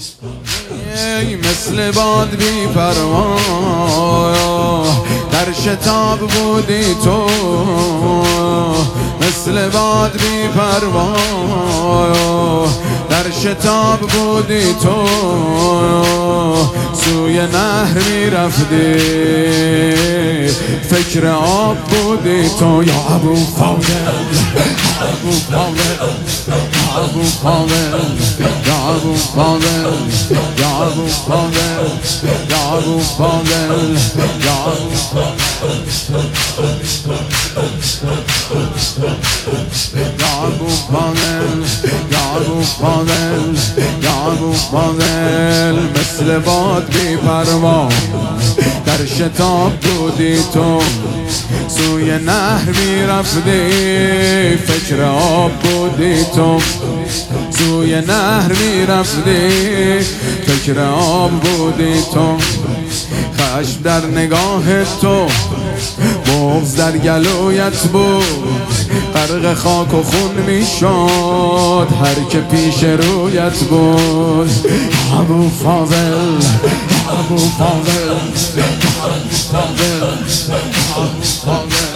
مثل باد بی پروا در شتاب بودی تو، مثل باد بی پروا در شتاب بودی تو، سوی نهر می رفتی فکر آب بودی تو. یا ابو فاضل، ابو فاضل، ابو فاضل، یا ابو فاضل، یا ابو فاضل، یا ابو فاضل، یا ابو فاضل، یا ابو فاضل، یا ابو فاضل، مثل باد بی پروا در شتاب بودی تو، سوی نهر می رفتی فکر آب بودی تو، سوی نهر می رفتی فکر آب بودی تو. خشم در نگاه تو، بغض در گلویت بود، غرق خاک و خون می شد هر که پیش رویت بود. ابو فاضل، ابو فاضل، ابو فاضل، ابو فاضل.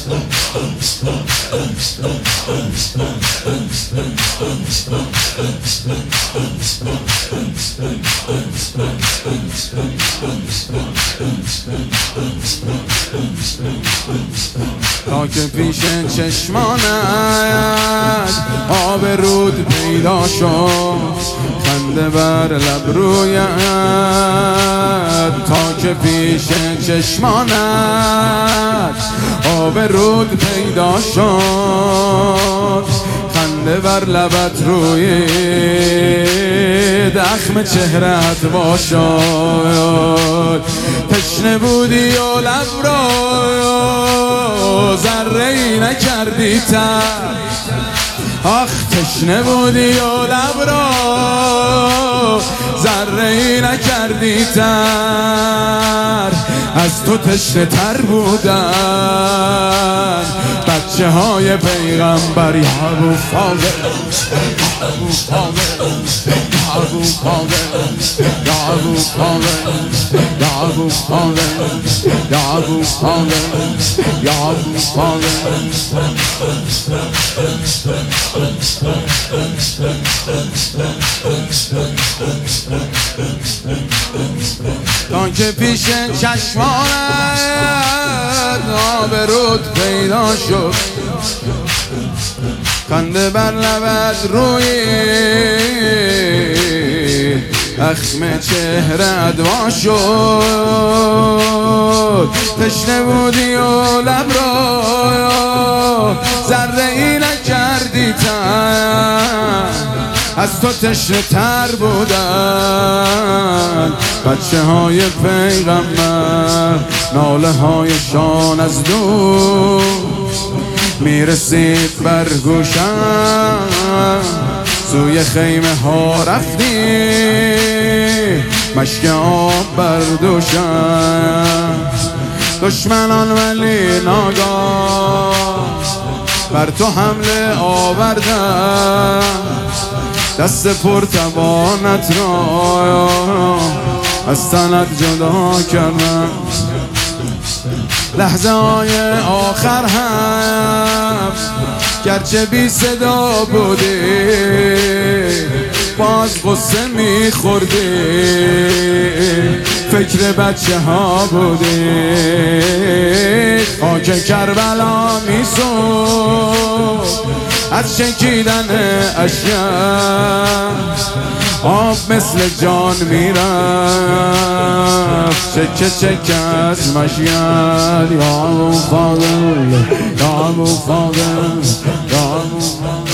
تا که پیش چشمانت آب رود پیدا شد، خنده بر لب رویت. تا که پیش چشمانت آب رود پیدا شد، خنده بر لبت روی دخم چهرت باشد. تشنه بودی و لب را ذره‌ای نکردی تر، آخ تشنه بودی و لب را ذره‌ای نکردی تر. از تو تشنه تر بودن بچه های پیغمبر. یا ابو فاضل، ابو فاضل، ابو فاضل، یا ابو فاضل، یا ابو فاضل، یا ابو فاضل، یا ابو فاضل. تا که پیش چشمانت آب رود پیدا شد، خنده بر لبت روی اخم چهرت وا شد. تشنه بودی و لب را ذره‌ای نکردی تر، از تو تشنه تر بودن بچه های پیغمبر. ناله هایشان از دور میرسید بر گوشم، سوی خیمه ها رفتی مشک آب بر دوشم. دشمنان ولی ناگاه بر تو حمله آوردن، دست پرتوانت را از تنت جدا کردن. لحظه های آخر هم گرچه بی صدا بودی، باز غصه میخوردی فکر بچه ها بودی. خاک کربلا میسوخت از شکیدن اشیاء، آب مثل جان میرفت چکه چکه از مشید. یا ابو فاضل، یا ابو فاضل، یا ابو فاضل.